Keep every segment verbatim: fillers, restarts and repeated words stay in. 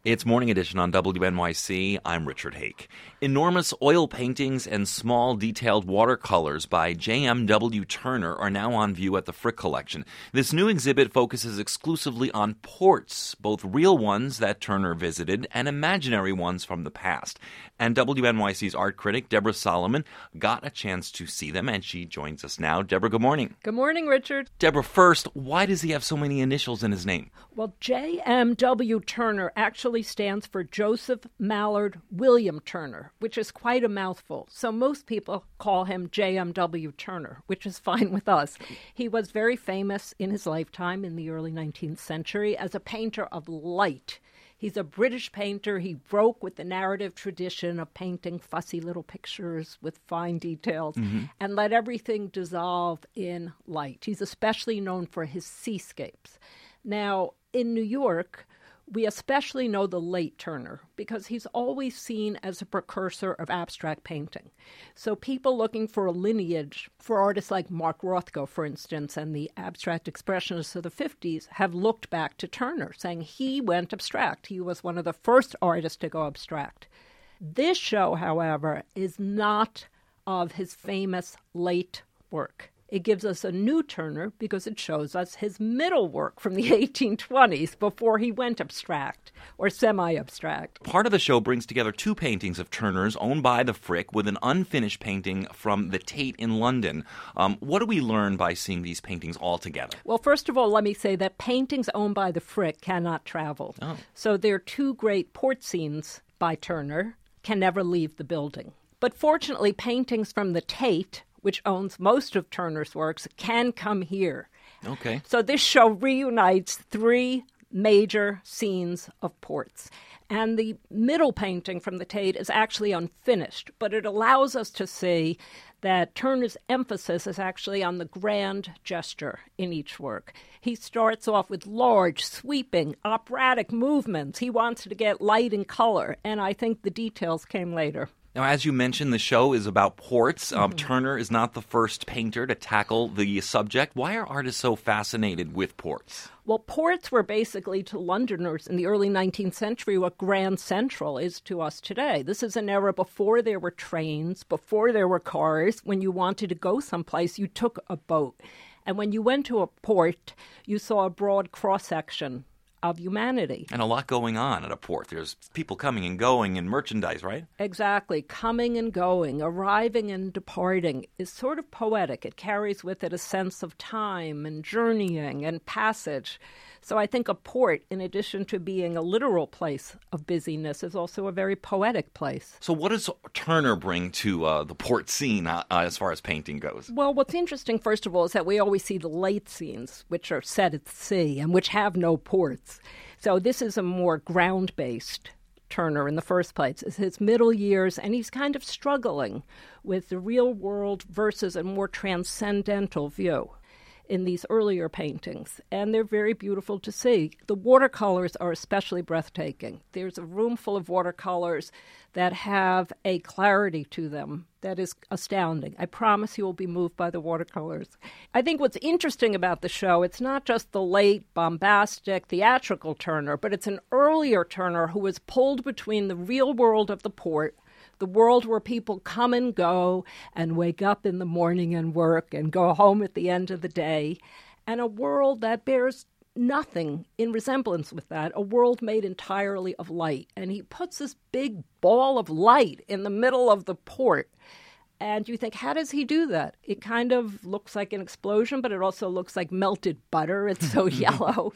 It's Morning Edition on W N Y C. I'm Richard Hake. Enormous oil paintings and small detailed watercolors by J M W Turner are now on view at the Frick Collection. This new exhibit focuses exclusively on ports, both real ones that Turner visited and imaginary ones from the past. And W N Y C's art critic, Deborah Solomon, got a chance to see them, and she joins us now. Deborah, good morning. Good morning, Richard. Deborah, first, why does he have so many initials in his name? Well, J M W Turner actually stands for Joseph Mallard William Turner, which is quite a mouthful. So most people call him J M W Turner, which is fine with us. He was very famous in his lifetime in the early nineteenth century as a painter of light. He's a British painter. He broke with the narrative tradition of painting fussy little pictures with fine details mm-hmm. and let everything dissolve in light. He's especially known for his seascapes. Now, in New York, we especially know the late Turner because he's always seen as a precursor of abstract painting. So people looking for a lineage for artists like Mark Rothko, for instance, and the abstract expressionists of the fifties have looked back to Turner, saying he went abstract. He was one of the first artists to go abstract. This show, however, is not of his famous late work. It gives us a new Turner because it shows us his middle work from the eighteen twenties before he went abstract or semi-abstract. Part of the show brings together two paintings of Turner's owned by the Frick with an unfinished painting from the Tate in London. Um, what do we learn by seeing these paintings all together? Well, first of all, let me say that paintings owned by the Frick cannot travel. Oh. So their two great port scenes by Turner can never leave the building. But fortunately, paintings from the Tate, which owns most of Turner's works, can come here. Okay. So this show reunites three major scenes of ports. And the middle painting from the Tate is actually unfinished, but it allows us to see that Turner's emphasis is actually on the grand gesture in each work. He starts off with large, sweeping, operatic movements. He wants to get light and color, and I think the details came later. Now, as you mentioned, the show is about ports. Um, mm-hmm. Turner is not the first painter to tackle the subject. Why are artists so fascinated with ports? Well, ports were basically to Londoners in the early nineteenth century what Grand Central is to us today. This is an era before there were trains, before there were cars. When you wanted to go someplace, you took a boat. And when you went to a port, you saw a broad cross-section of humanity. And a lot going on at a port. There's people coming and going and merchandise, right? Exactly. Coming and going, arriving and departing is sort of poetic. It carries with it a sense of time and journeying and passage. So I think a port, in addition to being a literal place of busyness, is also a very poetic place. So what does Turner bring to uh, the port scene uh, as far as painting goes? Well, what's interesting, first of all, is that we always see the late scenes, which are set at sea and which have no ports. So this is a more ground-based Turner in the first place. It's his middle years, and he's kind of struggling with the real world versus a more transcendental view in these earlier paintings, and they're very beautiful to see. The watercolors are especially breathtaking. There's a room full of watercolors that have a clarity to them that is astounding. I promise you will be moved by the watercolors. I think what's interesting about the show, it's not just the late, bombastic, theatrical Turner, but it's an earlier Turner who was pulled between the real world of the port, the world where people come and go and wake up in the morning and work and go home at the end of the day, and a world that bears nothing in resemblance with that, a world made entirely of light. And he puts this big ball of light in the middle of the port. And you think, how does he do that? It kind of looks like an explosion, but it also looks like melted butter. It's so yellow.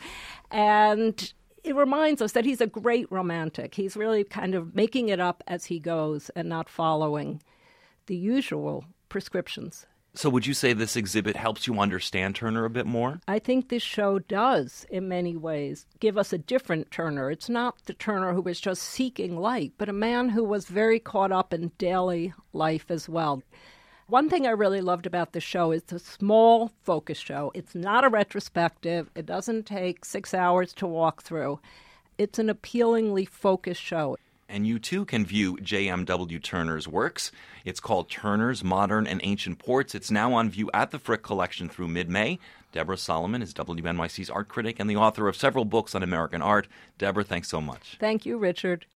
And it reminds us that he's a great romantic. He's really kind of making it up as he goes and not following the usual prescriptions. So would you say this exhibit helps you understand Turner a bit more? I think this show does, in many ways, give us a different Turner. It's not the Turner who was just seeking light, but a man who was very caught up in daily life as well. One thing I really loved about the show is the small focus show. It's not a retrospective. It doesn't take six hours to walk through. It's an appealingly focused show. And you, too, can view J M W Turner's works. It's called Turner's Modern and Ancient Ports. It's now on view at the Frick Collection through mid-May. Deborah Solomon is W N Y C's art critic and the author of several books on American art. Deborah, thanks so much. Thank you, Richard.